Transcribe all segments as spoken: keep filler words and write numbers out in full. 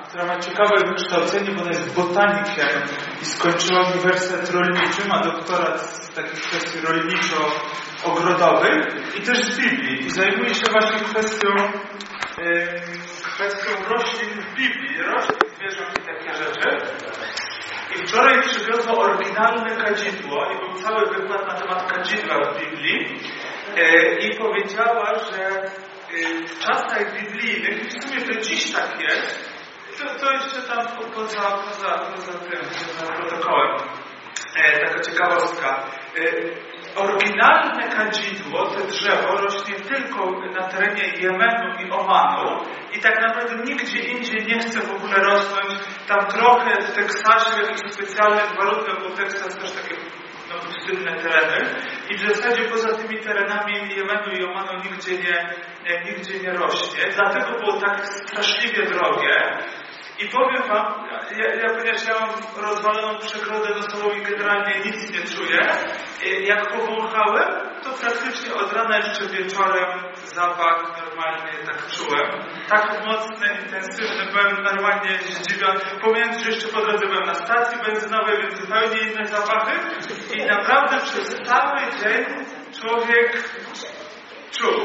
która ma ciekawe wykształcenie, bo ona jest botanikiem i skończyła Uniwersytet Rolniczy, ma doktorat z takich kwestii rolniczo-ogrodowych i też z Biblii. I zajmuje się właśnie kwestią, yy, kwestią roślin w Biblii, roślin, zwierząt i takie rzeczy. I wczoraj przywiozła oryginalne kadzidło i był cały wykład na temat kadzidła w Biblii yy, i powiedziała, że yy, w czasach biblijnych, i w sumie to dziś tak jest, To, to jeszcze tam poza, poza, poza tym, poza protokołem. E, taka ciekawostka. E, oryginalne kadzidło, to drzewo, rośnie tylko na terenie Jemenu i Omanu i tak naprawdę nigdzie indziej nie chce w ogóle rosnąć. Tam trochę w Teksasie w jakichś specjalnych warunkach, bo Teksas też takie no, pustynne tereny i w zasadzie poza tymi terenami Jemenu i Omanu nigdzie nie, nie, nigdzie nie rośnie. Dlatego było tak straszliwie drogie. I powiem wam, ja, ja ponieważ ja mam rozwaloną przegrodę nosową i generalnie nic nie czuję, jak powąchałem, to praktycznie od rana jeszcze wieczorem zapach normalnie tak czułem. Tak mocny, intensywny, byłem normalnie zdziwiony. Pomijając, że jeszcze po drodze byłem na stacji benzynowej, więc zupełnie inne zapachy. I naprawdę przez cały dzień człowiek czuł.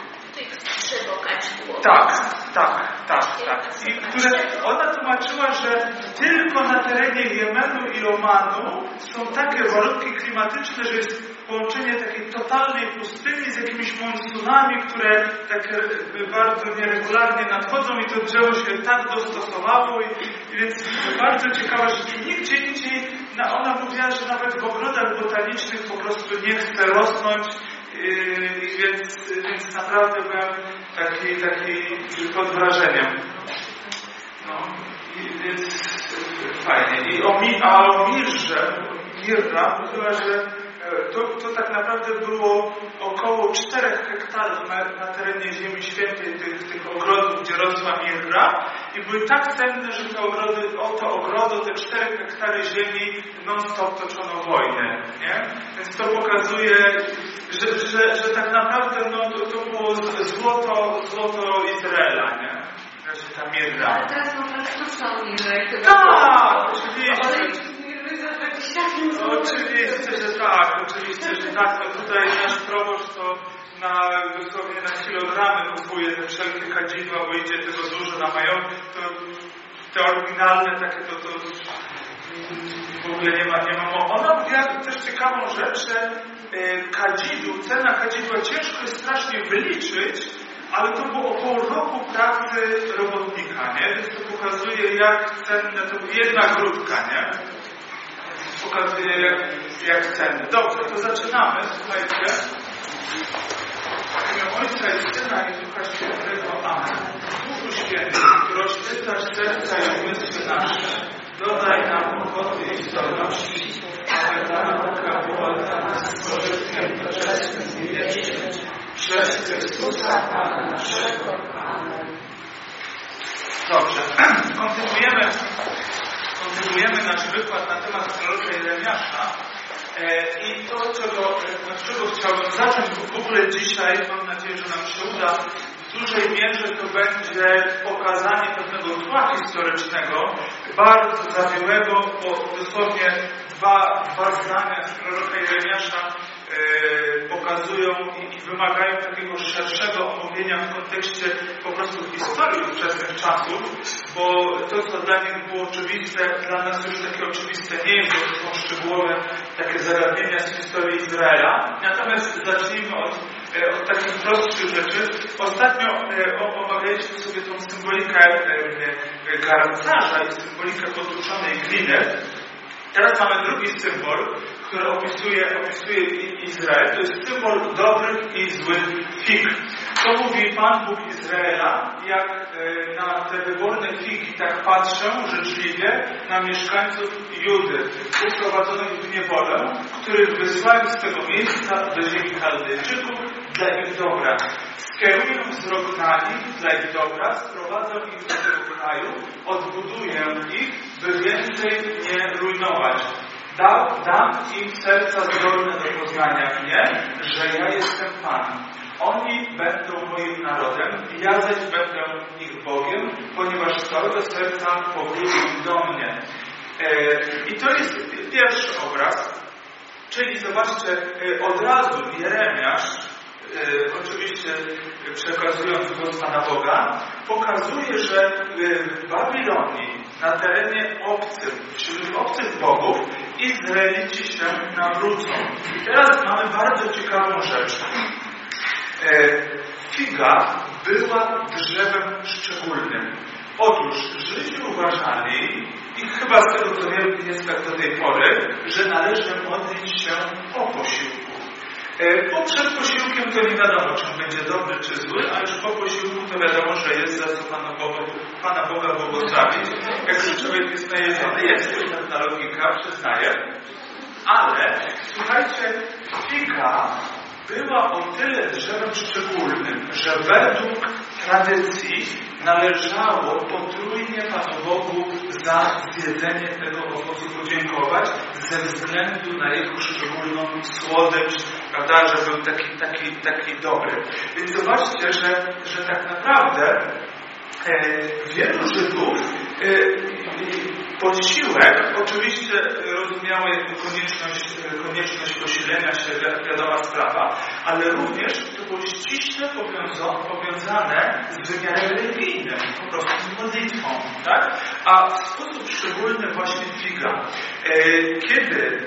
Tak, tak, tak, tak. I które ona tłumaczyła, że tylko na terenie Jemenu i Omanu są takie warunki klimatyczne, że jest połączenie takiej totalnej pustyni z jakimiś monsunami, które tak bardzo nieregularnie nadchodzą i to drzewo się tak dostosowało i, i więc bardzo ciekawa rzecz. Nigdzie indziej, no ona mówiła, że nawet w ogrodach botanicznych po prostu nie chce rosnąć. Yy, więc, więc naprawdę byłem taki, taki pod wrażeniem. No, i, więc fajnie. I o, a o mirze, mirra mówiła, że to, to tak naprawdę było około czterech hektarów na, na terenie Ziemi Świętej, tych, tych ogrodów, gdzie rosła mirra i były tak cenne, że te ogrody, o to ogrodo, te cztery hektary ziemi non-stop toczono wojnę, nie? Więc to pokazuje, że, że, że tak naprawdę no, to, to było złoto, złoto Izraela, nie? Znaczy ta mirra. Ale teraz można sztuczną mirrę. Tak, oczywiście. No, oczywiście, że tak, oczywiście, że tak. To tutaj nasz proboszcz to na, dosłownie na kilogramy kupuje te wszelkie kadzidła, bo idzie tego dużo na majątek. To te oryginalne takie to, to w ogóle nie ma, nie ma mowy. Ona mówiła też ciekawą rzecz, że kadzidło, cena kadzidła ciężko jest strasznie wyliczyć, ale to było około roku pracy robotnika, nie? Więc to pokazuje, jak cenne to jedna grudka, nie? Pokazuje, jak, jak cenne. Dobrze, to zaczynamy, słuchajcie. W imię Ojca i Syna i Ducha Świętego. Amen. Duchu Święty, który oświetlasz serca i umysły nasze, dodaj nam pokory i zdolności, aby ta nauka była dla nas spożytkiem doczesnym i wiecznym. Przez Chrystusa Pana naszego. Amen. Dobrze, kontynuujemy. Kontynuujemy nasz wykład na temat proroka Jeremiasza e, i to, czego, od czego chciałbym zacząć w ogóle dzisiaj, mam nadzieję, że nam się uda, w dużej mierze to będzie pokazanie pewnego tła historycznego, bardzo zawiłego, bo dosłownie dwa, dwa zdania z proroka Jeremiasza e, pokazują i, i wymagają takiego szerszego omówienia w kontekście po prostu historii ówczesnych czasów, bo to, co dla nich było oczywiste, dla nas już takie oczywiste nie jest, bo to są szczegółowe takie zagadnienia z historii Izraela. Natomiast zacznijmy od, od takich prostszych rzeczy. Ostatnio omawialiśmy sobie tą symbolikę garncarza i symbolikę potłuczonej gliny. Teraz mamy drugi symbol, który opisuje, opisuje Izrael. To jest symbol dobrych i złych fig. To mówi Pan Bóg Izraela, jak na te wyborne figi tak patrzę życzliwie na mieszkańców Judy, uprowadzonych w niewolę, których wysłałem z tego miejsca do ziemi Chaldejczyków dla ich dobra. Skieruję wzrok na nich dla ich dobra, sprowadzę ich do tego kraju, odbuduję ich, by więcej nie rujnować. Dał, dam im serca zdolne do poznania mnie, że ja jestem Pan. oni będą moim narodem, ja zaś będę ich Bogiem, ponieważ z całego serca powrócą do mnie. I to jest pierwszy obraz, czyli zobaczcie, od razu Jeremiasz, oczywiście przekazując głos Pana Boga, pokazuje, że w Babilonii, na terenie obcym, wśród obcych bogów, Izraelici się nawrócą. I teraz mamy bardzo ciekawą rzecz. Figa była drzewem szczególnym. Otóż Żydzi uważali, i chyba z tego co wiem jest tak do tej pory, że należy modlić się po posiłku. Bo przed posiłkiem to nie wiadomo, czy będzie dobry, czy zły, a już po posiłku to wiadomo, że jest za co Pana Boga, Pana Boga błogosławić. Jak człowiek jest najedzony, jest to pewna logika, przyznaję. Ale, słuchajcie, figa była o tyle drzewem szczególnym, że według tradycji należało potrójnie Panu Bogu za zjedzenie tego owocu podziękować ze względu na jego szczególną słodycz, prawda, że był taki, taki, taki dobry. Więc zobaczcie, że, że tak naprawdę e, wielu Żydów e, posiłek oczywiście rozumiało jako konieczność, konieczność posilenia się, wiadoma sprawa, ale również to było ściśle powiązane z wymiarem religijnym, po prostu z modlitwą, tak? A w sposób szczególny właśnie figa. Kiedy,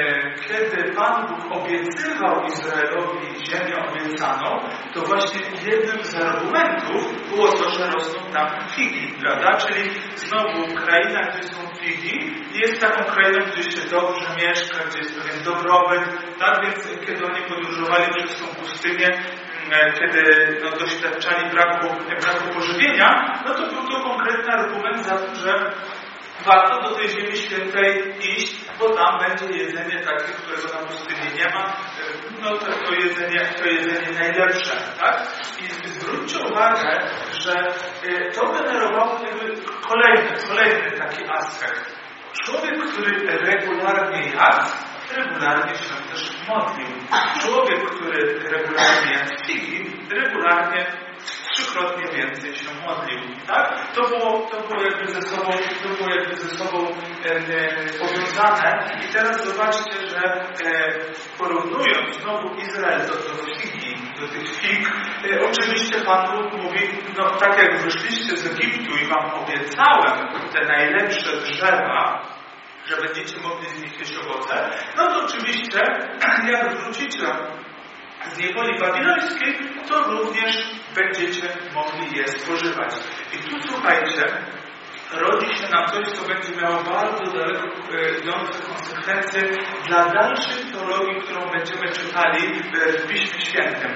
kiedy Pan Bóg obiecywał Izraelowi ziemię obiecaną, to właśnie jednym z argumentów było to, że rosną tam figi, prawda? Czyli znowu kraina, gdzie są figi, jest taką krainą, gdzie się dobrze mieszka, gdzie jest pewien dobrobyt, tak? Więc kiedy oni podróżowali przez tą pustynię, kiedy no, doświadczali braku, braku pożywienia, no to był to konkretny argument za to, że warto do tej ziemi świętej iść, bo tam będzie jedzenie takie, którego na pustyni nie ma, no to, to, jedzenie, to jedzenie najlepsze, tak? I zwróćcie uwagę, że to generowało jakby kolejny, kolejny taki aspekt. Człowiek, który regularnie jadł, regularnie się też modlił. Człowiek, który regularnie jadł figi, regularnie trzykrotnie więcej się modlił, tak? To było, to było jakby ze sobą, to było jakby ze sobą e, e, powiązane. I teraz zobaczcie, że e, porównując znowu Izrael do, do figi, do tych fig, e, oczywiście Pan Bóg mówi, no tak jak wyszliście z Egiptu i wam obiecałem te najlepsze drzewa, że będziecie mogli z nich jeść owoce, no to oczywiście, jak wrócicie z niewoli babilońskiej, to również będziecie mogli je spożywać. I tu słuchajcie, rodzi się nam coś, co będzie miało bardzo daleko idące konsekwencje dla dalszej teologii, którą będziemy czytali w Piśmie Świętym.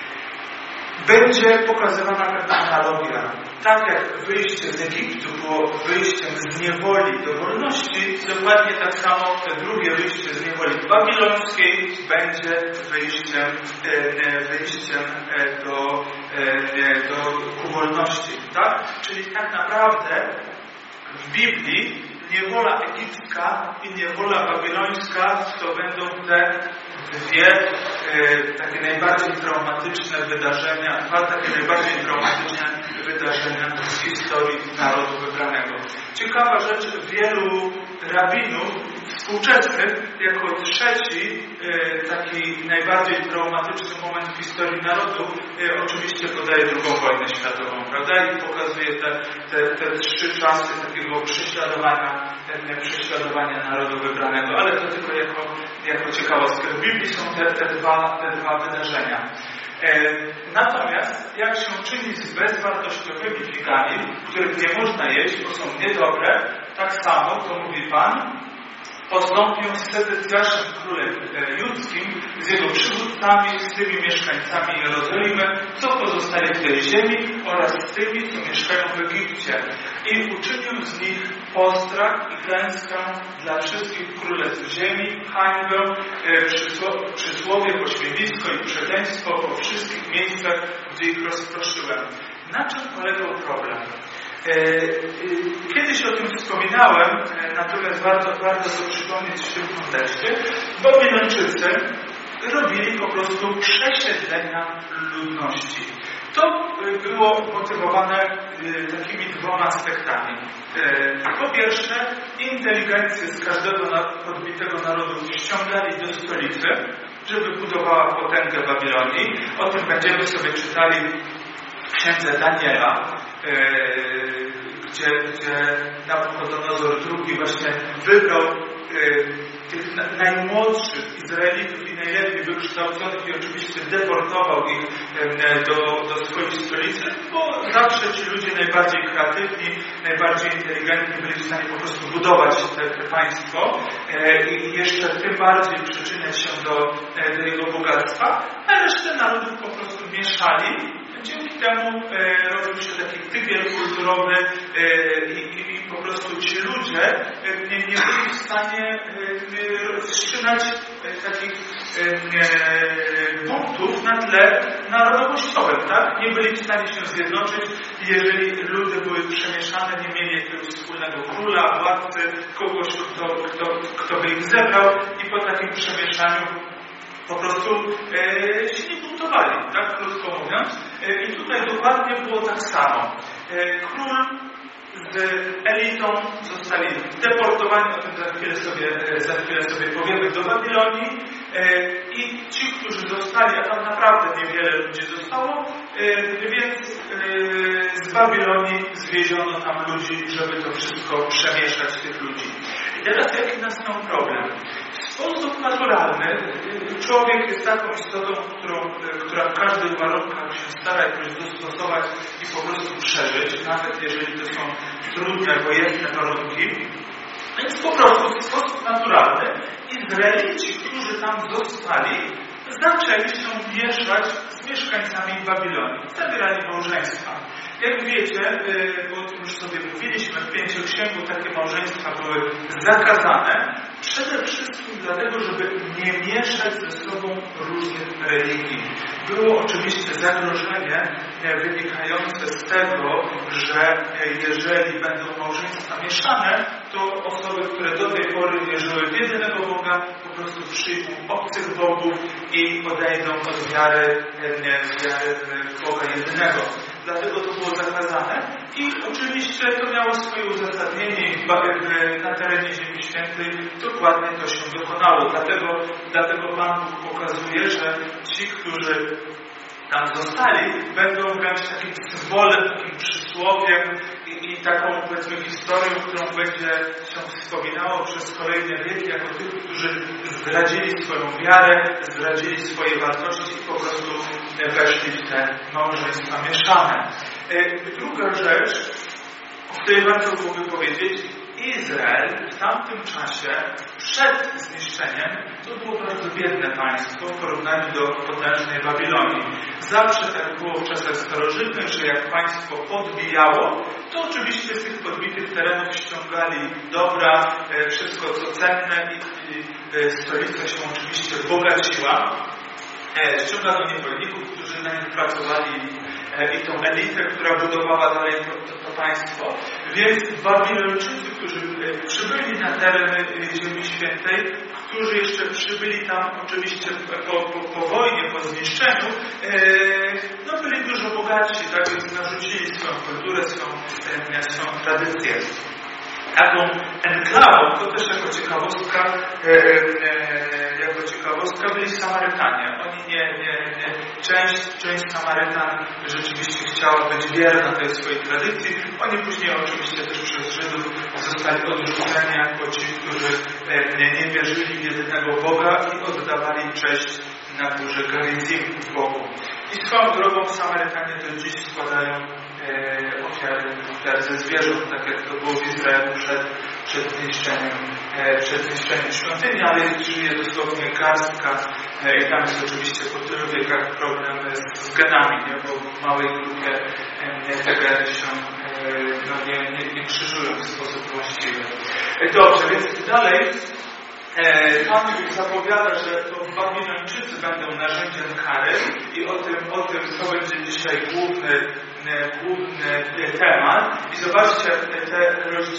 Będzie pokazywana pewna analogia. Tak jak wyjście z Egiptu było wyjściem z niewoli do wolności, dokładnie tak samo te drugie wyjście z niewoli babilońskiej będzie wyjściem, wyjściem do, do ku wolności. Tak? Czyli tak naprawdę w Biblii niewola egipska i niewola babilońska to będą te dwie e, takie najbardziej traumatyczne wydarzenia, dwa takie najbardziej traumatyczne wydarzenia w historii narodu wybranego. Ciekawa rzecz, wielu rabinów współczesnych jako trzeci e, taki najbardziej traumatyczny moment w historii narodu e, oczywiście podaje drugą wojnę światową, prawda? I pokazuje te, te, te trzy czasy takiego prześladowania, te, prześladowania narodu wybranego, ale to tylko jako, jako ciekawostkę. W Biblii są te, te, dwa, te dwa wydarzenia. E, natomiast jak się czyni z bezwartościowymi figami, których nie można jeść, bo są niedobre, tak samo, to mówi Pan, postąpią z Sedecjaszem królem judzkim, z jego przywódcami, z tymi mieszkańcami Jerozolimy, co pozostali w tej ziemi oraz z tymi, co mieszkają w Egipcie. I uczynił z nich postrach i klęskę dla wszystkich królestw ziemi, hańbę, przysło, przysłowie, pośmiewisko i przekleństwo po wszystkich miejscach, gdzie ich rozproszyłem. Na czym polegał problem? Kiedyś o tym wspominałem, natomiast warto, warto to przypomnieć w tym kontekście. Babilończycy robili po prostu przesiedlenia ludności. To było motywowane takimi dwoma aspektami. Po pierwsze, inteligencję z każdego podbitego narodu ściągali do stolicy, żeby budowała potęgę Babilonii. O tym będziemy sobie czytali w księdze Daniela, gdzie, gdzie Nabuchodonozor drugi właśnie wybrał tych najmłodszych Izraelitów i najlepiej wykształconych i oczywiście deportował ich do, do swojej stolicy, bo zawsze ci ludzie najbardziej kreatywni, najbardziej inteligentni byli w stanie po prostu budować te, te państwo i jeszcze tym bardziej przyczyniać się do, do jego bogactwa, a resztę narodów po prostu mieszali. Dzięki temu e, robił się taki tygiel kulturowy e, i, i po prostu ci ludzie e, nie, nie byli w stanie e, wstrzymać e, takich e, buntów na tle narodowościowym, tak? Nie byli w stanie się zjednoczyć, jeżeli ludy były przemieszane, nie mieli jakiegoś wspólnego króla, władcy, kogoś, kto, kto, kto by ich zebrał i po takim przemieszaniu po prostu e, się nie buntowali, tak krótko mówiąc. E, I tutaj dokładnie było tak samo. E, król z elitą zostali deportowani, o tym za chwilę sobie, za chwilę sobie powiemy, do Babilonii. E, I ci, którzy zostali, a tam naprawdę niewiele ludzi zostało, e, więc e, z Babilonii zwieziono tam ludzi, żeby to wszystko przemieszać tych ludzi. I teraz jaki nastał problem? W sposób naturalny człowiek jest taką istotą, którą, która w każdych warunkach się stara jakoś dostosować i po prostu przeżyć, nawet jeżeli to są trudne, wojenne warunki. Więc po prostu w sposób naturalny Izraelici, którzy tam zostali, zaczęli się mieszać z mieszkańcami Babilonii. Zawierali małżeństwa. Jak wiecie, bo o tym już sobie mówiliśmy, w Pięcioksięgu takie małżeństwa były zakazane, przede wszystkim dlatego, żeby nie mieszać ze sobą różnych religii. Było oczywiście zagrożenie wynikające z tego, że jeżeli będą małżeństwa mieszane, to osoby, które do tej pory wierzyły w jedynego Boga, po prostu przyjmą obcych bogów i odejdą od wiary, wiary w Boga jedynego. Dlatego to było zakazane i oczywiście to miało swoje uzasadnienie na terenie Ziemi Świętej. Dokładnie to się dokonało. Dlatego, dlatego Pan Bóg pokazuje, że ci, którzy tam zostali, będą wręcz takim symbolem, takim przysłowiem i, i taką, powiedzmy, historią, którą będzie się wspominało przez kolejne wieki, jako tych, którzy zdradzili swoją wiarę, zdradzili swoje wartości i po prostu weszli w te małżeństwa mieszane. Druga rzecz, o której warto byłoby powiedzieć, Izrael w tamtym czasie, przed zniszczeniem, to było bardzo biedne państwo w porównaniu do potężnej Babilonii. Zawsze tak było w czasach starożytnych, że jak państwo podbijało, to oczywiście z tych podbitych terenów ściągali dobra, wszystko co cenne i, i stolica się oczywiście bogaciła. Ściągano niewolników, którzy na nich pracowali i tą elitę, która budowała dalej to, to, to państwo. Więc Babilończycy, którzy przybyli na tereny Ziemi Świętej, którzy jeszcze przybyli tam oczywiście po, po, po wojnie, po zniszczeniu, no byli dużo bogatsi, tak więc narzucili swoją kulturę, swoją, swoją tradycję. Taką enklawą, to też jako ciekawostka, e, e, jako ciekawostka byli Samarytanie. Oni nie, nie, nie, część, część Samarytan rzeczywiście chciała być wierna tej swojej tradycji. Oni później oczywiście też przez Żydów zostali odrzuceni jako ci, którzy e, nie, nie wierzyli w jedynego Boga i oddawali cześć na górze Gerizim Bogu. I swoją drogą Samarytanie do dziś składają e, ofiary, ofiary ze zwierząt, tak jak to było w Izraelu przed, przed zniszczeniem, e, przed zniszczeniem świątyni, ale żyje dosłownie garstka e, i tam jest oczywiście po tylu wiekach problem z, z genami, nie? Bo w małej grupie e, te geny się e, no, nie, nie, nie krzyżują w sposób właściwy. E, dobrze, więc dalej Pan Bóg zapowiada, że to Babilończycy będą narzędziem kary i o tym, o tym to będzie dzisiaj główny, główny temat. I zobaczcie te rozdziały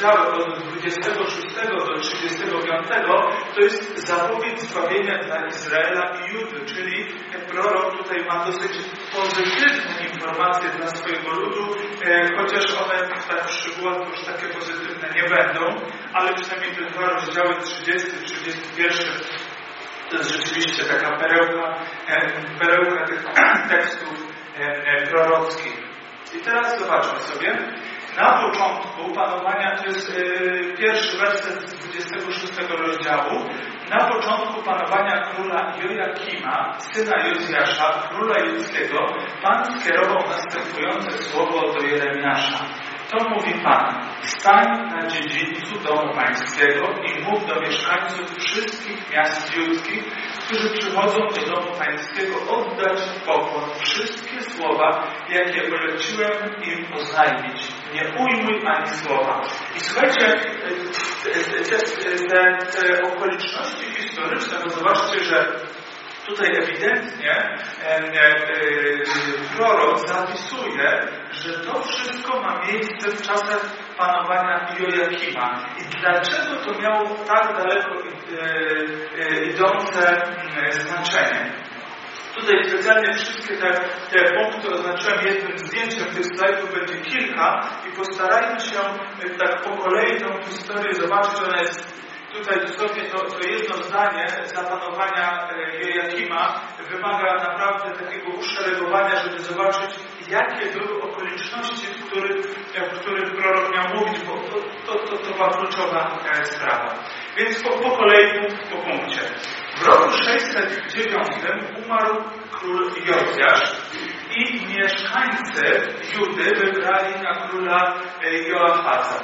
rozdziały od dwudziestego szóstego do trzydziestego piątego to jest zapowiedź zbawienia dla Izraela i Judy, czyli prorok tutaj ma dosyć pozytywne informacje dla swojego ludu, chociaż one tak w szczegółach już takie pozytywne nie będą, ale przynajmniej te dwa rozdziały trzydziesty, trzydziesty pierwszy to jest rzeczywiście taka perełka, perełka tych tekstów prorockich. I teraz zobaczmy sobie. Na początku panowania, to jest yy, pierwszy werset z dwudziestego szóstego rozdziału, na początku panowania króla Jojakima, syna Jozjasza, króla judzkiego, Pan skierował następujące słowo do Jeremiasza. To mówi Pan: stań na dziedzińcu domu pańskiego i mów do mieszkańców wszystkich miast judzkich, którzy przychodzą do domu pańskiego, oddać pokłon wszystkie słowa, jakie poleciłem im oznajmić. Nie ujmuj ani słowa. I słuchajcie, te, te, te okoliczności historyczne, bo zobaczcie, że tutaj ewidentnie e, e, prorok zapisuje, że to wszystko ma miejsce w czasach panowania Jojakima. I dlaczego to miało tak daleko e, e, idące e, znaczenie? Tutaj specjalnie wszystkie te, te punkty oznaczyłem jednym zdjęciem, tych slajdów będzie kilka i postarajmy się tak po kolei tą historię zobaczyć. Ona jest tutaj dosłownie to, to jedno zdanie zapanowania Jojakima wymaga naprawdę takiego uszeregowania, żeby zobaczyć, jakie były okoliczności, w których, w których prorok miał mówić, bo to, to, to, to była kluczowa sprawa. Więc po, po kolei, punkt po punkcie. W roku sześćset dziewiątym umarł król Jozjasz i mieszkańcy Judy wybrali na króla Joachaza.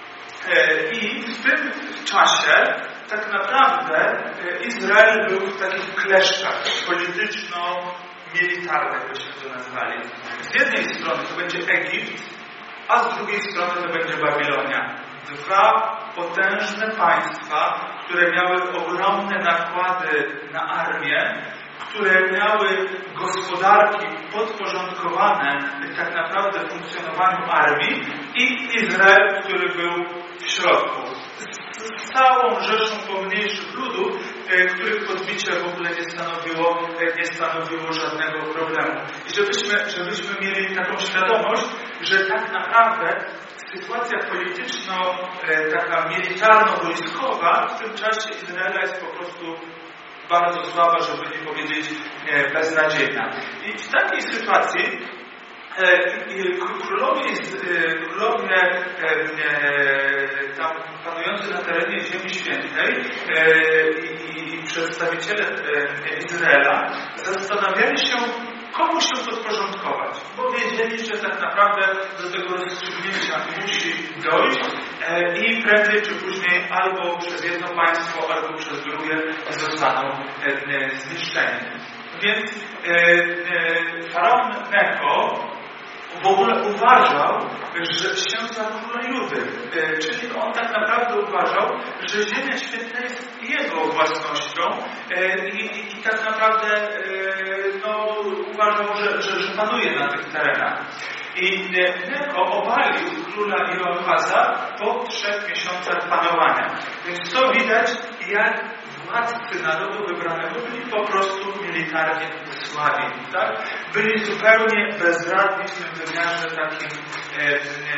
I w tym czasie tak naprawdę Izrael był w takich kleszczach polityczno-militarnych, byśmy to nazwali. Z jednej strony to będzie Egipt, a z drugiej strony to będzie Babilonia. Dwa potężne państwa, które miały ogromne nakłady na armię, które miały gospodarki podporządkowane tak naprawdę funkcjonowaniu armii i Izrael, który był w środku. Z całą rzeszą pomniejszych ludów, których podbicie w ogóle nie stanowiło, nie stanowiło żadnego problemu. I żebyśmy, żebyśmy mieli taką świadomość, że tak naprawdę sytuacja polityczno, taka militarno-wojskowa w tym czasie Izraela jest po prostu bardzo słaba, żeby nie powiedzieć beznadziejna. I w takiej sytuacji królowie, królowie tam panujący na terenie Ziemi Świętej i przedstawiciele Izraela zastanawiali się, komu się podporządkować, bo wiedzieli, że tak naprawdę do tego rozstrzygnięcia musi dojść i prędzej czy później albo przez jedno państwo, albo przez drugie zostaną zniszczeni. Więc faraon Necho w ogóle uważał, że się za króla Judy. Czyli on tak naprawdę uważał, że Ziemia Święta jest jego własnością i, i, i tak naprawdę no, uważał, że, że, że panuje na tych terenach. I Necho obalił króla Joachaza po trzech miesiącach panowania. Więc to widać, jak władcy narodu wybranego byli po prostu militarnie słabi. Tak? Byli zupełnie bezradni w tym wymiarze takim e, e,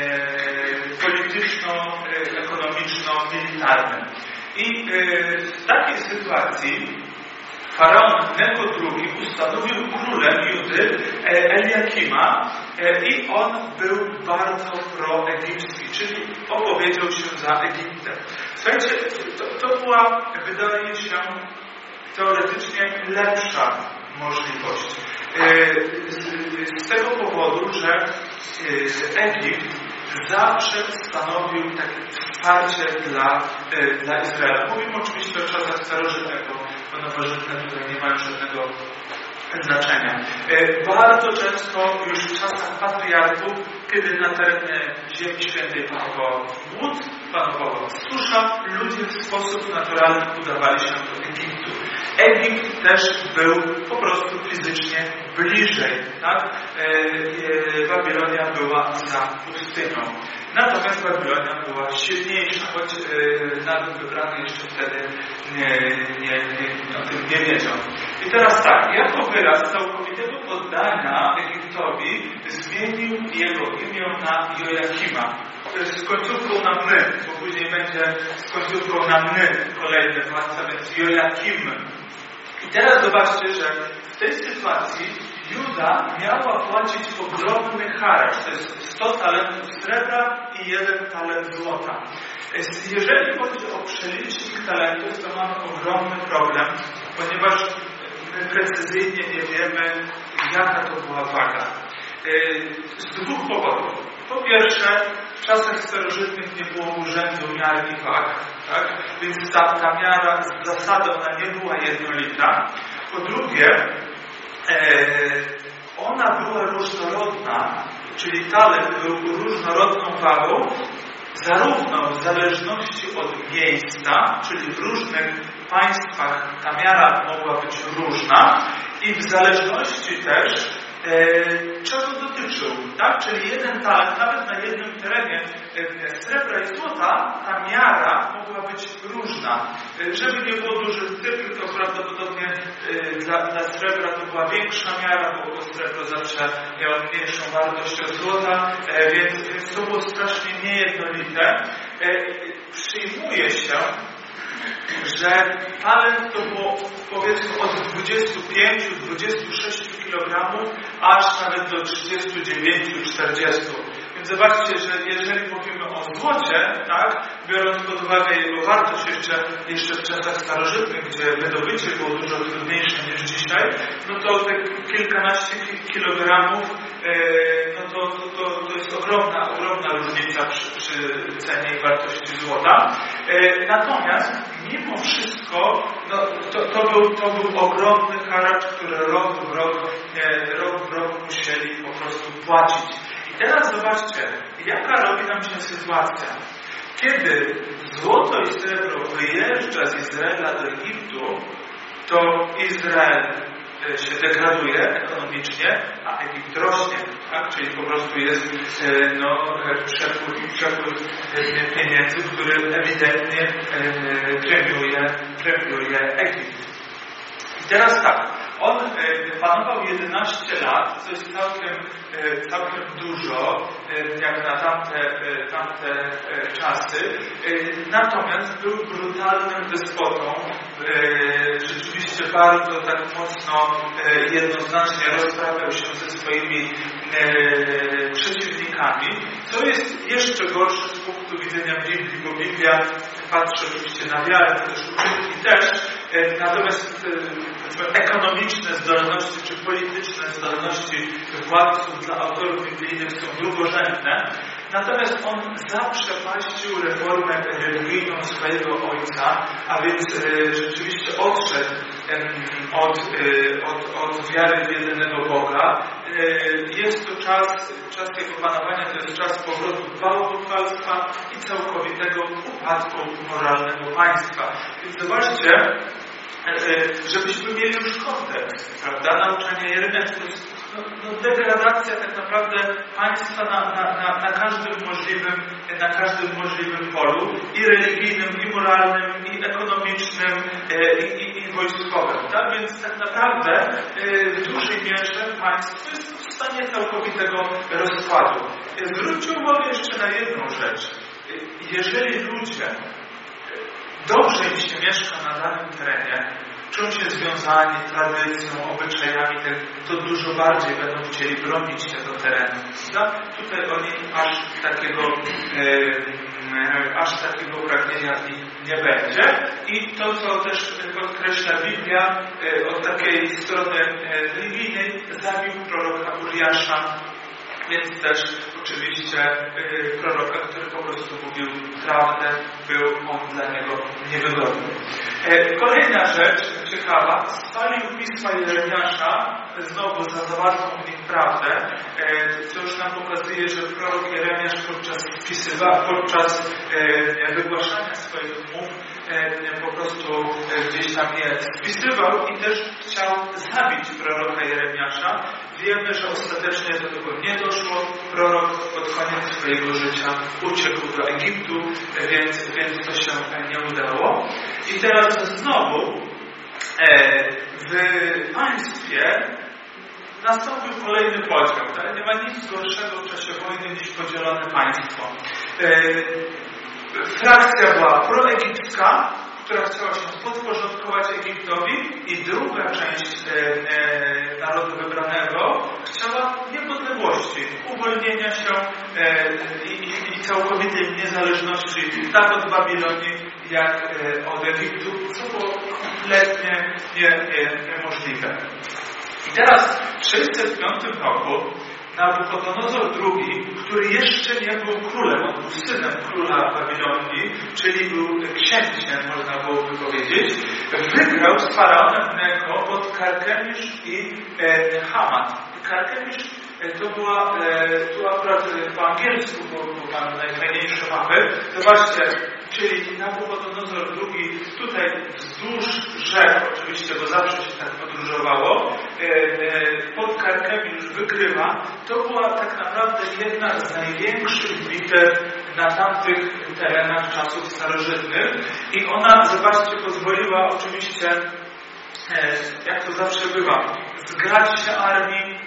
polityczno-ekonomiczno-militarnym. I e, w takiej sytuacji faraon Necho drugi ustanowił królem Judy Eliakima i on był bardzo proegipski, czyli opowiedział się za Egiptem. Słuchajcie, to, to była, wydaje się, teoretycznie lepsza możliwość. Z tego powodu, że Egipt zawsze stanowił takie wsparcie dla, dla Izraela. Mówimy oczywiście o czasach starożytnego, bo nowożytne tutaj nie mają żadnego znaczenia. Bardzo często już w czasach patriarchów, kiedy na terenie Ziemi Świętej panował głód, panowała susza, ludzie w sposób naturalny udawali się do Egiptu. Egipt też był po prostu fizycznie bliżej, tak? Babilonia była za pustynią. Natomiast Babilonia była silniejsza, choć naród wybrany jeszcze wtedy nie, nie, nie, o tym nie wiedział. I teraz tak, jako wyraz całkowitego poddania Egiptowi zmienił jego imię na Joakima. Z końcówką na my, bo później będzie z końcówką na my kolejny władca, więc Joakim. I teraz zobaczcie, że w tej sytuacji Juda miała płacić ogromny haracz. To jest sto talentów srebra i jeden talent złota. Jeżeli chodzi o przelicznik tych talentów, to mamy ogromny problem, ponieważ my precyzyjnie nie wiemy, jaka to była waga. Z dwóch powodów. Po pierwsze, w czasach starożytnych nie było urzędu miar i wag, tak? Więc ta, ta miara z zasady ona nie była jednolita. Po drugie, e, ona była różnorodna, czyli talent był różnorodną wagą, zarówno w zależności od miejsca, czyli w różnych państwach ta miara mogła być różna i w zależności też e, czego dotyczył, tak? Czyli jeden talent, nawet na jednym terenie e, srebra i złota, ta miara mogła być różna. E, żeby nie było dużych cyfr, to prawdopodobnie e, dla, dla srebra to była większa miara, bo to srebro zawsze miało mniejszą wartość od złota, e, więc, więc to było strasznie niejednolite. E, przyjmuje się, że talent to było powiedzmy od dwudziestu pięciu do dwudziestu sześciu kilogramów aż nawet do trzydziestu dziewięciu do czterdziestu. Więc zobaczcie, że jeżeli mówimy o złocie, tak, biorąc pod uwagę jego wartość jeszcze, jeszcze w czasach starożytnych, gdzie wydobycie było dużo trudniejsze niż dzisiaj, no to te kilkanaście kilogramów, e, no to, to, to, to jest ogromna, ogromna różnica przy, przy cenie i wartości złota. E, natomiast mimo wszystko, no, to, to, był, to był ogromny haracz, który rok w rok, e, rok w rok musieli po prostu płacić. I teraz zobaczcie, jaka robi nam się sytuacja. Kiedy złoto i srebro wyjeżdża z Izraela do Egiptu, to Izrael się degraduje ekonomicznie, a Egipt rośnie, tak? Czyli po prostu jest no, przepływ, przepływ pieniędzy, który ewidentnie premiuje, premiuje Egipt. I teraz tak, on panował jedenaście lat, co jest całkiem, całkiem dużo, jak na tamte, tamte czasy. Natomiast był brutalnym despotą. Rzeczywiście bardzo tak mocno, jednoznacznie rozprawiał się ze swoimi przeciwnikami, co jest jeszcze gorsze z punktu widzenia Biblii, bo Biblia patrzy oczywiście na wiarę, to też uczynki też, natomiast ekonomiczne zdolności czy polityczne zdolności władców dla autorów biblijnych są drugorzędne. Natomiast on zaprzepaścił reformę religijną swojego ojca, a więc e, rzeczywiście odszedł e, od, e, od, od wiary w jedynego Boga. E, jest to czas, czas jego panowania, to jest czas powrotu bałwochwalstwa i całkowitego upadku moralnego państwa. Więc zobaczcie, żebyśmy mieli już kontekst, prawda? Nauczanie Jeremiasza to jest no, no, degradacja tak naprawdę państwa na, na, na, na każdym możliwym, na każdym możliwym polu, i religijnym, i moralnym, i ekonomicznym, i, i, i wojskowym, tak? Więc tak naprawdę w dużej mierze państwo jest w stanie całkowitego rozkładu. Zwróćcie uwagę jeszcze na jedną rzecz. Jeżeli ludzie dobrze im się mieszka na danym terenie, czują się związani tradycją, obyczajami, to dużo bardziej będą chcieli bronić tego terenu. Tak? Tutaj oni aż takiego, e, aż takiego pragnienia nie będzie. I to, co też podkreśla Biblia, e, od takiej strony religijnej, zabił proroka Uriasza, więc też oczywiście yy, proroka, który po prostu mówił prawdę, był on dla niego niewygodny. E, kolejna rzecz ciekawa, spalił pisma Jeremiasza znowu za zawartą w nich prawdę, e, co już nam pokazuje, że prorok Jeremiasz podczas spisywa, podczas e, wygłaszania swoich mów po prostu gdzieś tam je spisywał i też chciał zabić proroka Jeremiasza. Wiemy, że ostatecznie do tego nie doszło. Prorok pod koniec swojego życia uciekł do Egiptu, więc, więc to się nie udało. I teraz znowu w państwie nastąpił kolejny podział. Tak? Nie ma nic gorszego w czasie wojny niż podzielone państwo. Frakcja była proegipska, która chciała się podporządkować Egiptowi, i druga część e, e, narodu wybranego chciała niepodległości, uwolnienia się e, i, i całkowitej niezależności tak od Babilonii, jak e, od Egiptu, co było kompletnie niemożliwe. I teraz w sześćset piątym roku Nabuchodonozor drugi, który jeszcze nie był królem, on był synem króla Babilonii, czyli był księciem, można byłoby powiedzieć, wygrał z faraonem Neko pod Karkemisz i e, Hamat. Karkemisz e, to była, e, tu akurat po angielsku, bo, bo mamy najfajniejsze mapy. Zobaczcie, czyli Nabuchodonozor drugi tutaj wzdłuż rzek, oczywiście, bo zawsze się tak podróżowało, pod Karkemisz wygrywa. To była tak naprawdę jedna z największych bitew na tamtych terenach czasów starożytnych i ona, zobaczcie, pozwoliła oczywiście, jak to zawsze bywa, zgrać się armii,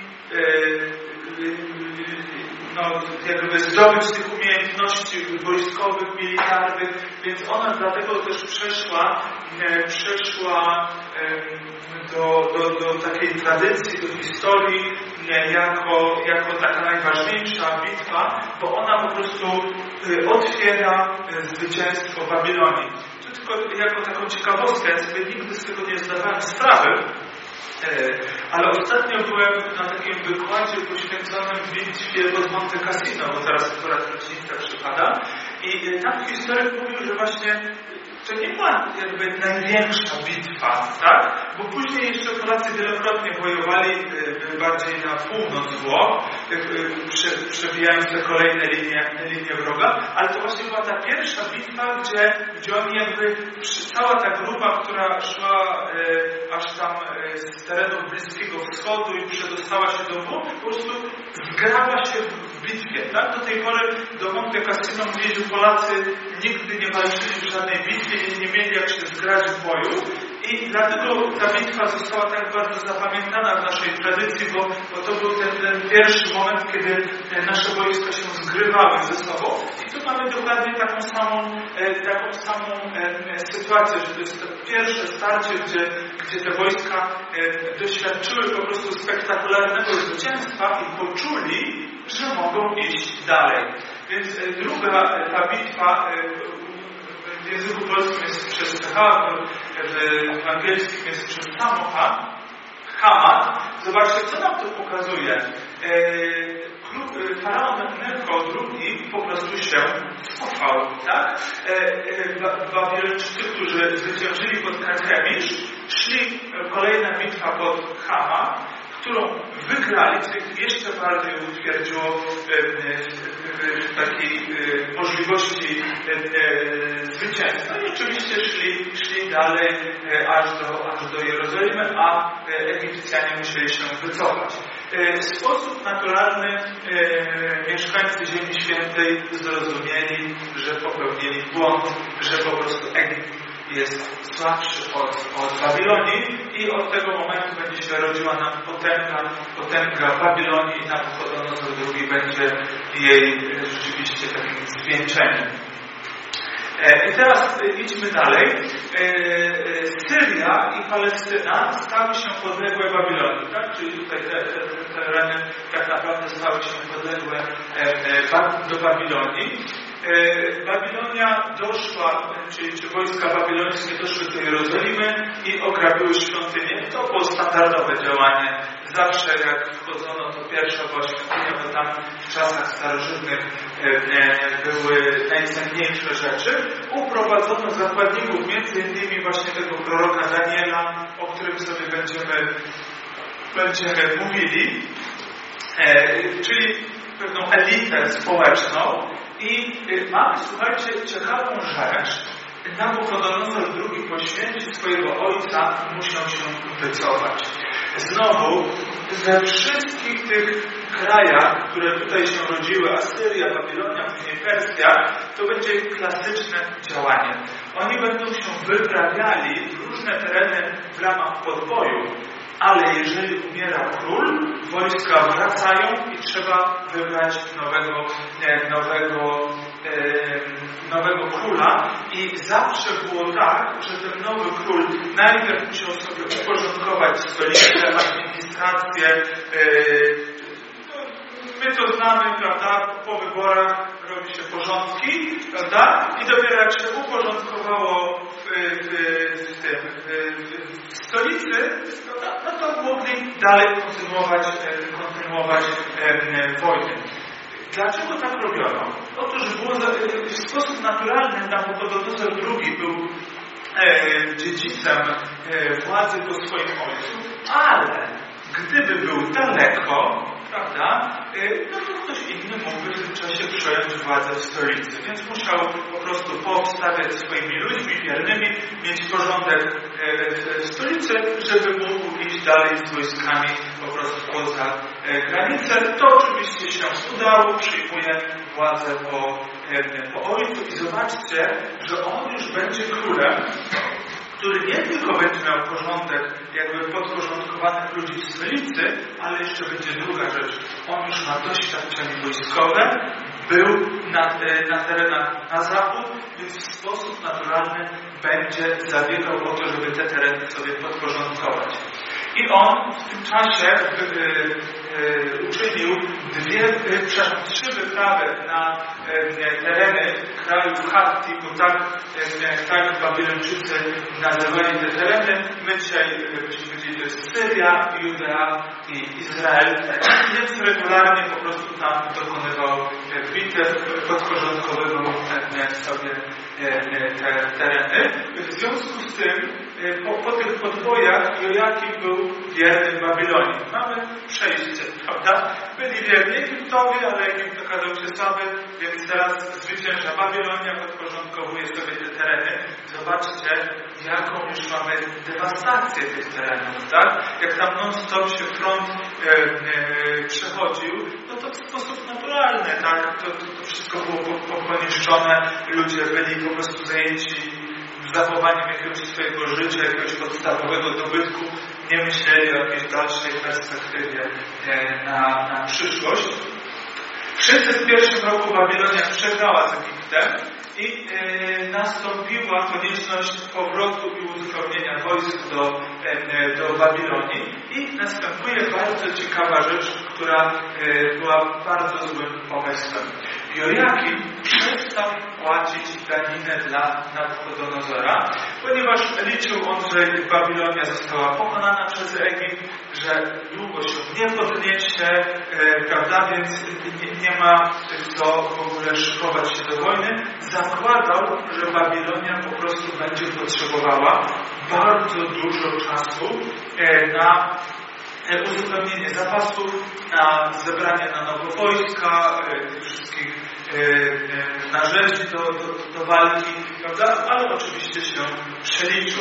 no, jakby zdobyć tych umiejętności wojskowych, militarnych, więc ona dlatego też przeszła, e, przeszła e, do, do, do takiej tradycji, do historii e, jako, jako taka najważniejsza bitwa, bo ona po prostu e, otwiera e, zwycięstwo Babilonii. To tylko jako taką ciekawostkę, ja sobie nigdy z tego nie zdawałem sprawy, ale ostatnio byłem na takim wykładzie poświęconym bitwie pod Monte Cassino, bo teraz akurat rocznica przypada, i tam historyk mówił, że właśnie to nie była jakby największa bitwa, tak? Bo później jeszcze Polacy wielokrotnie wojowali bardziej na północ Włoch, przebijając te kolejne linie, linie wroga, ale to właśnie była ta pierwsza bitwa, gdzie, gdzie oni jakby, cała ta grupa, która szła e, aż tam e, z terenów Bliskiego Wschodu i przedostała się do Włoch, po prostu zgrała się w bitwie, tak? Do tej pory do Monte Cassino mówili, że Polacy nigdy nie walczyli w żadnej bitwie i nie mieli jak się zgrać w boju. I dlatego ta bitwa została tak bardzo zapamiętana w naszej tradycji, bo, bo to był ten, ten pierwszy moment, kiedy nasze wojska się zgrywały ze sobą. I tu mamy dokładnie taką samą, taką samą sytuację, że to jest to pierwsze starcie, gdzie, gdzie te wojska doświadczyły po prostu spektakularnego zwycięstwa i poczuli, że mogą iść dalej. Więc druga ta bitwa w języku polskim jest przez C H, w angielskim jest przez Samocha, Hamat. Zobaczcie, co nam to pokazuje. Faraon Neko drugi po prostu się cofał, tak? Babilończycy, którzy zwyciężyli pod Karkemisz, szli kolejna bitwa pod Hamat, którą wygrali, co ich jeszcze bardziej utwierdziło w takiej możliwości zwycięstwa. I oczywiście szli, szli dalej aż do, aż do Jerozolimy, a Egipcjanie musieli się wycofać. W sposób naturalny mieszkańcy Ziemi Świętej zrozumieli, że popełnili błąd, że po prostu Egipt jest słabszy od, od Babilonii i od tego momentu będzie się rodziła nam potęga, potęga Babilonii i Nabuchodonozor drugi będzie jej rzeczywiście takim zwieńczeniem. I teraz idźmy dalej. Syria i Palestyna stały się podległe Babilonii, tak? Czyli tutaj te, te, te tereny tak naprawdę stały się podległe do Babilonii. Babilonia doszła, czyli czy wojska babilońskie doszły do Jerozolimy i ograbiły świątynię. To było standardowe działanie. Zawsze jak wchodzono, to pierwsza była świątynia, bo tam w czasach starożytnych były najcenniejsze rzeczy. Uprowadzono zakładników, między innymi właśnie tego proroka Daniela, o którym sobie będziemy, będziemy mówili, czyli pewną elitę społeczną. I mamy, słuchajcie, ciekawą rzecz. Nabuchodonozor drugi po śmierci swojego ojca musiał się wycofać. Znowu, ze wszystkich tych krajach, które tutaj się rodziły, Asyria, Babilonia, później Persja, to będzie klasyczne działanie. Oni będą się wyprawiali w różne tereny w ramach podboju, ale jeżeli umiera król, wojska wracają i trzeba wybrać nowego, nie, nowego, e, nowego króla. I zawsze było tak, że ten nowy król najpierw musiał sobie uporządkować stolicę, administrację. E, no, my to znamy, prawda, po wyborach robi się porządki, prawda, i dopiero jak się uporządkowało w, w, w, tym, w, w stolicy, no to mogli dalej kontynuować, kontynuować e, wojny. Dlaczego tak robiono? Otóż było w sposób naturalny Nabuchodonozor drugi był e, dziedzicem e, władzy po swoim ojcu, ale gdyby był daleko, prawda, no to ktoś inny mógłby w tym czasie przejąć władzę w stolicy. Więc musiał po prostu poobstawiać swoimi ludźmi wiernymi, mieć porządek w stolicy, żeby mógł iść dalej z wojskami po prostu poza granicę. To oczywiście się udało, przyjmuje władzę po, po ojcu i zobaczcie, że on już będzie królem, który nie tylko będzie miał porządek jakby podporządkowanych ludzi w stolicy, ale jeszcze będzie druga rzecz. On już ma doświadczenie wojskowe, był na, na terenach na zachód, więc w sposób naturalny będzie zabiegał o to, żeby te tereny sobie podporządkować. I on w tym czasie y, y, uczynił dwie, y, przepraszam, trzy wyprawy na y, tereny kraju Hatti, bo tak, y, tak Babilończycy nazywali te tereny. My dzisiaj byśmy powiedzieli, to jest Syria, Judea i Izrael. Więc regularnie po prostu tam dokonywał bitew, podporządkowywał sobie te tereny. W związku z tym po, po tych podbojach Jojakim był wierny Babilonii. Mamy przejście, prawda? Byli wierni Egiptowi, ale Egipt okazał się słaby, więc teraz zwycięża Babilonia, podporządkowuje sobie te tereny. Zobaczcie, jaką już mamy dewastację tych terenów, tak? Jak tam non-stop się front e, e, przechodził, no to w sposób naturalny, tak? To, to, to wszystko było poniszczone, ludzie byli po prostu zajęci zachowaniem jakiegoś swojego życia, jakiegoś podstawowego dobytku, nie myśleli o jakiejś dalszej perspektywie na, na przyszłość. W trzydziestym pierwszym roku Babilonia przegrała z Egiptem i e, nastąpiła konieczność powrotu i uzupełnienia wojsk do, e, do Babilonii i następuje bardzo ciekawa rzecz, która e, była bardzo złym pomysłem. Jojakim przestał płacić daninę dla Nabuchodonozora, ponieważ liczył on, że Babilonia została pokonana przez Egipt, że długo się nie podniesie, e, prawda, więc nie, nie ma co w ogóle szykować się do wojny. Zakładał, że Babilonia po prostu będzie potrzebowała bardzo dużo czasu e, na uzupełnienie zapasów, na zebranie na nowo wojska, tych wszystkich narzędzi do, do, do walki, prawda? Ale oczywiście się przeliczył.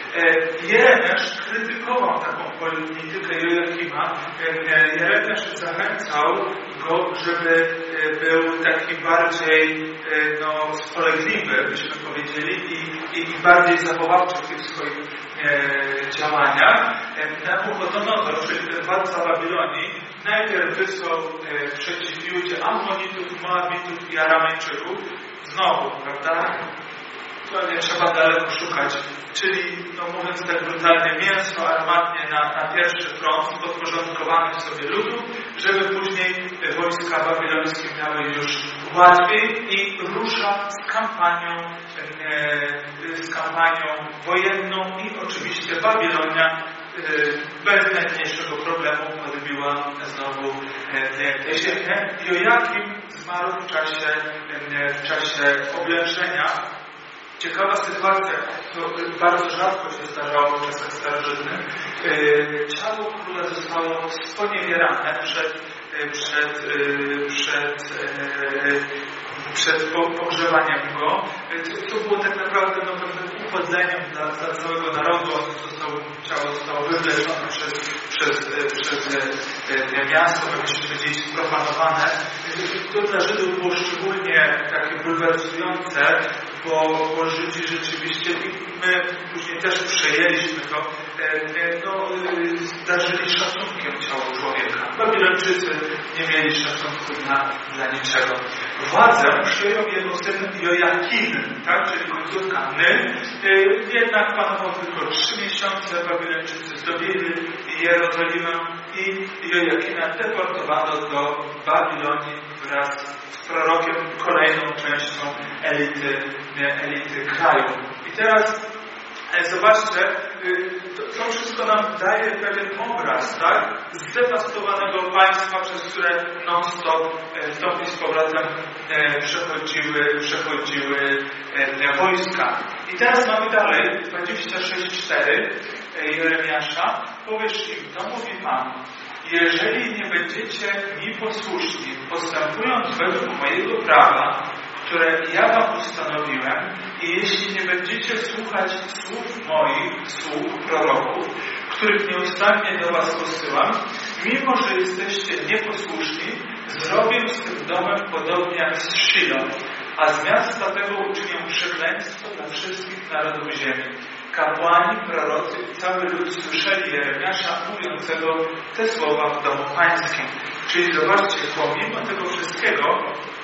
Jeremiasz krytykował taką politykę Jojakima. Jeremiasz zachęcał go, żeby był taki bardziej no, spolegliwy, byśmy powiedzieli, i, i, i bardziej zachowawczy w tych swoich e, działaniach. Nabuchodonozor, czyli ten władca Babilonii, najpierw wysłał e, przeciw Judzie Ammonitów, Moabitów i Aramejczyków. Znowu, prawda? To nie trzeba daleko szukać. Czyli, no mówiąc tak brutalnie, mięso armatnie na, na pierwszy front podporządkowanych sobie ludów, żeby później wojska babilońskie miały już łatwiej i rusza z kampanią, e, z kampanią wojenną i oczywiście Babilonia e, bez najmniejszego problemu podbiła znowu e, ziemię. Jojakim zmarł w czasie, e, w czasie oblężenia. Ciekawa sytuacja, to bardzo rzadko się zdarzało w czasach starożytnych. Ciało króla zostało sponiewierane przed, przed, przed przed pogrzebaniem go, co było tak naprawdę no, pewnym upodleniem dla, dla całego narodu. Został, ciało zostało wywleczone przez, przez, przez e, miasto, jakbyśmy powiedzieli, sprofanowane. To dla Żydów było szczególnie takie bulwersujące, bo, bo Żydzi rzeczywiście, i my później też przejęliśmy to, e, no, darzyli szacunkiem ciało człowieka. Babilończycy nie mieli szacunku dla, dla niczego. Władzę przyjął jego syn Jojakim, tak, czyli końcówka Ny. Jednak panował tylko trzy miesiące. Babilończycy zdobili Jerozolimę i Jojakima deportowano do Babilonii wraz z prorokiem, kolejną częścią elity, elity kraju. I teraz zobaczcie, to, to wszystko nam daje pewien obraz, tak? Zdewastowanego państwa, przez które non-stop stąd i z powrotem przechodziły, przechodziły wojska. I teraz mamy dalej, dwadzieścia sześć cztery Jeremiasza. Powiesz im, to mówi Pan, jeżeli nie będziecie mi posłuszni, postępując według mojego prawa, które ja wam ustanowiłem, i jeśli nie będziecie słuchać słów moich, słów proroków, których nieustannie do was posyłam, mimo że jesteście nieposłuszni, zrobię z tym domem podobnie jak z Shilo, a z miasta tego uczynię przekleństwo dla wszystkich narodów ziemi. Kapłani, prorocy i cały lud słyszeli Jeremiasza mówiącego te słowa w domu pańskim. Czyli zobaczcie, pomimo tego wszystkiego,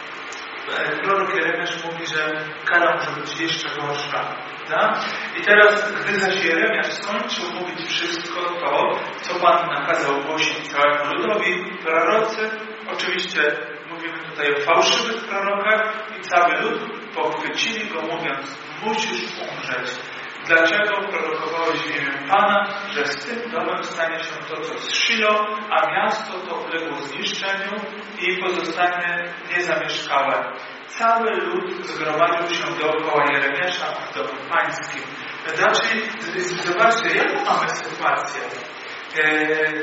prorok Jeremiasz mówi, że kara może być jeszcze gorsza. Tak? I teraz, gdy zaś Jeremiasz skończył mówić wszystko to, co Pan nakazał głosić całemu ludowi, prorocy, oczywiście mówimy tutaj o fałszywych prorokach, i cały lud pochwycili go, mówiąc, musisz umrzeć. Dlaczego prorokowałeś w imię Pana, że z tym domem stanie się to, co z Shilo, a miasto to uległo zniszczeniu i pozostanie niezamieszkałe? Cały lud zgromadził się dookoła Jeremiasza w domu pańskim. Znaczy, zobaczcie, jaką mamy sytuację. Eee,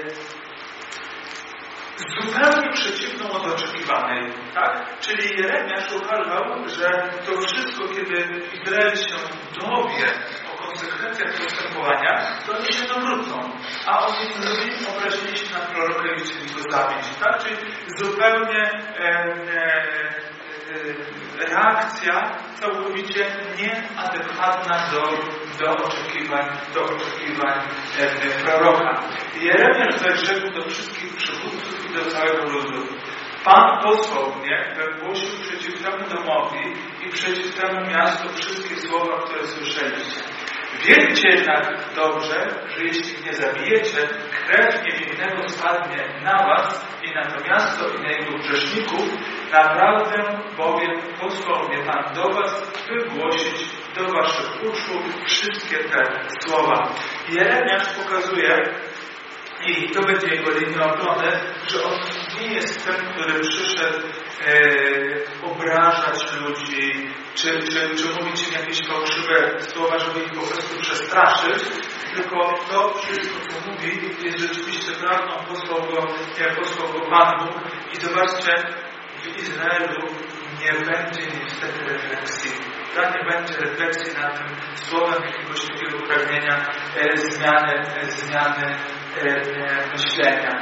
zupełnie przeciwną od oczekiwanej, tak? Czyli Jeremiasz uważał, że to wszystko, kiedy Izrael się dowie o konsekwencjach postępowania, to oni się nawrócą. A oni zrobili, obrazili się na proroka i chcieli go zabić, tak? Czyli zupełnie e, e, reakcja całkowicie nieadekwatna do, do oczekiwań, do oczekiwań e, proroka. Jeremiasz zaś rzekł do wszystkich przywódców i do całego ludu: Pan posłał mnie, bym głosił przeciw temu domowi i przeciw temu miastu wszystkie słowa, które słyszeliście. Wiedzcie jednak dobrze, że jeśli mnie zabijecie, krew niewinnego spadnie na was i na to miasto i na jego grzeszników. Naprawdę bowiem posłał mnie Pan do was, by głosić do waszych uszu wszystkie te słowa. Jeremiasz pokazuje, i to będzie jego linia obrony, że on nie jest tym, który przyszedł e, obrażać ludzi, czy, czy, czy mówić im jakieś fałszywe słowa, żeby ich po prostu przestraszyć, tylko to wszystko, co mówi, jest rzeczywiście prawdą. Posłał go, nie, posłał go Pan Bóg. I zobaczcie, w Izraelu nie będzie niestety refleksji. Tak, nie będzie refleksji nad tym słowem, jakiegoś takiego pragnienia e, zmiany, e, zmiany e, myślenia.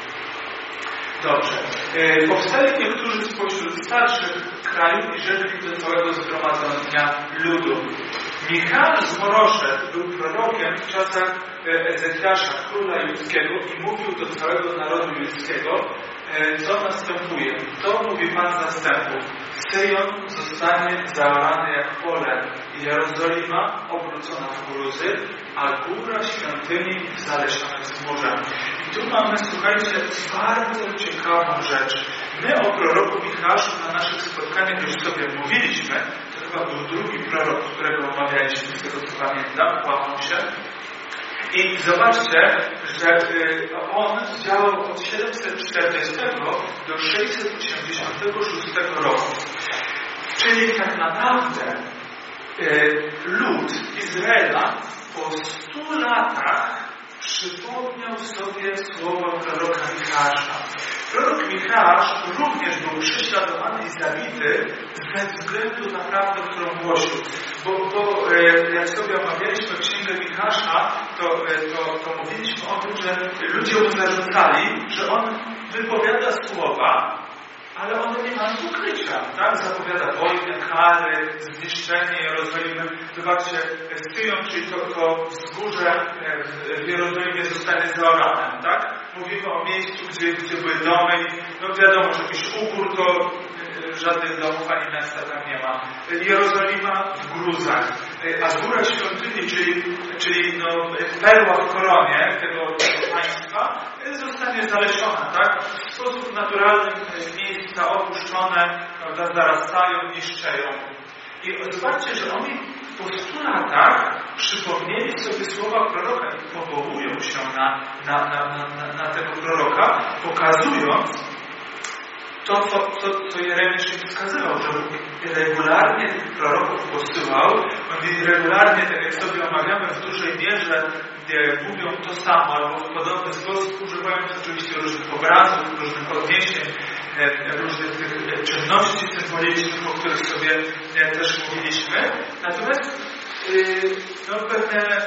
Dobrze. E, powstali niektórzy spośród starszych krajów i rzekli do całego zgromadzenia ludu. Michał z Moroszet był prorokiem w czasach Ezekiasza, króla judzkiego, i mówił do całego narodu judzkiego, co następuje. To mówi Pan zastępów. Syjon zostanie zaorany jak pole, Jerozolima obrócona w gruzy, a góra świątyni zalesiona wzgórzem. I tu mamy, słuchajcie, bardzo ciekawą rzecz. My o proroku Michaszu na naszych spotkaniach już sobie mówiliśmy. To chyba był drugi prorok, którego omawialiśmy, z tego co pamiętam, kłamał się. I zobaczcie, że on działał od siedemset czterdziestego do sześćset osiemdziesiątego szóstego roku. Czyli tak naprawdę lud Izraela po stu latach przypomniał sobie słowa proroka Michasza. Prorok Micheasz również był prześladowany i zabity ze względu na prawdę, którą głosił. Bo, bo jak sobie omawialiśmy Księgę Micheasza, to, to, to mówiliśmy o tym, że ludzie mu zarzucali, że on wypowiada słowa, ale one nie mają ukrycia, tak? Zapowiada wojnę, kary, zniszczenie Jerozolimy. Zobaczcie, Syjon, czyli to, to wzgórze w Jerozolimie zostanie zaorane, tak? Mówimy o miejscu, gdzie, gdzie były domy. No wiadomo, że jakiś ugór to żadnych domów ani miasta tam nie ma. Jerozolima w gruzach. A góra świątyni, czyli, czyli no, perła w koronie tego, tego państwa, zostanie zalesiona, tak? W sposób naturalny miejsca opuszczone, prawda, zarastają, niszczeją. I zobaczcie, że oni w postulatach przypomnieli sobie słowa proroka i powołują się na, na, na, na, na tego proroka, pokazując to, co, co, co Jeremiasz im wskazywał, że regularnie tych proroków posyłał, oni regularnie, tak jak sobie omawiamy, w dużej mierze mówią to samo, albo w podobny sposób, używając oczywiście różnych obrazów, różnych odniesień, różnych tych czynności symbolicznych, o których sobie też mówiliśmy. Natomiast no, pewna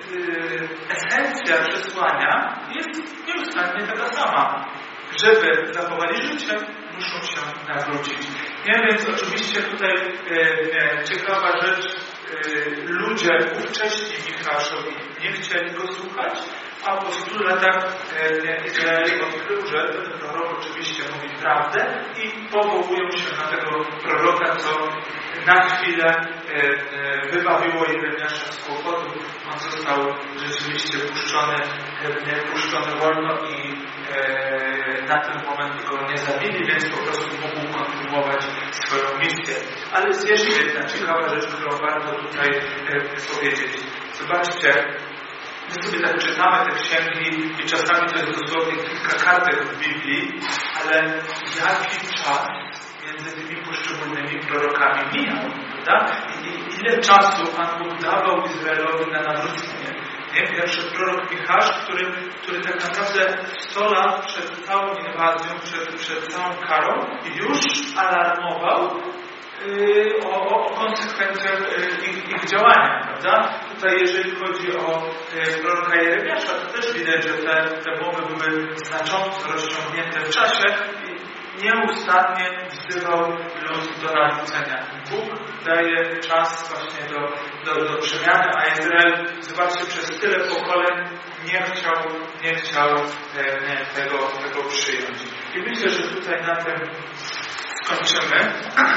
esencja przesłania jest nieustannie taka sama. Żeby zachowali życie, muszą się nawrócić. Nie, więc oczywiście tutaj e, e, ciekawa rzecz, e, ludzie ówcześni Micheaszowi nie chcieli go słuchać, a po stu latach e, Izrael odkrył, że ten prorok oczywiście mówi prawdę i powołują się na tego proroka, co na chwilę e, e, wybawiło Jeremiasza z kłopotu. On został rzeczywiście puszczony, e, puszczony wolno i e, na ten moment go nie zabili, więc po prostu mógł kontynuować swoją misję. Ale jest jeszcze jedna ciekawa rzecz, którą warto tutaj e, powiedzieć. Zobaczcie, my sobie tak czytamy te księgi i czasami to jest dosłownie kilka kartek w Biblii, ale jaki czas między tymi poszczególnymi prorokami mijał, prawda? I ile czasu Pan Bóg dawał Izraelowi na nawrócenie. Nie? Pierwszy prorok Micheasz, który, który tak naprawdę sto lat przed całą inwazją, przed, przed całą karą już alarmował yy, o, o konsekwencjach yy, ich, ich działania, prawda? Tutaj jeżeli chodzi o yy, proroka Jeremiasza, to też widać, że te, te mowy były znacząco rozciągnięte w czasie i nieustannie wzywał lud do nawrócenia. Bóg daje czas właśnie do, do, do przemiany, a Izrael, zobaczcie, przez tyle pokoleń nie chciał, nie chciał e, tego, tego przyjąć. I myślę, że tutaj na tym skończymy.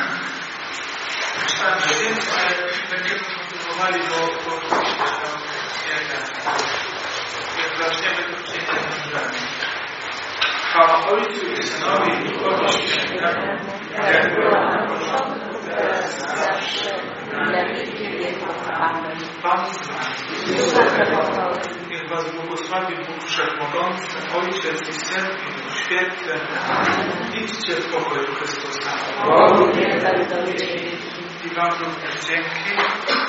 Myślałem, że więcej, ale będziemy kontynuowali, bo, bo jak zaczniemy, to później nie zdążymy. Chwała Ojcu i Synowi i Duchowi Świętemu, jak była na początku, teraz i zawsze, na wieki wieków. Amen. Pan z nami. Niech was błogosławi Bóg Wszechmogący, Ojciec i Syn i Duch Święty. Idźcie w pokoju Chrystusa. I wam również dzięki.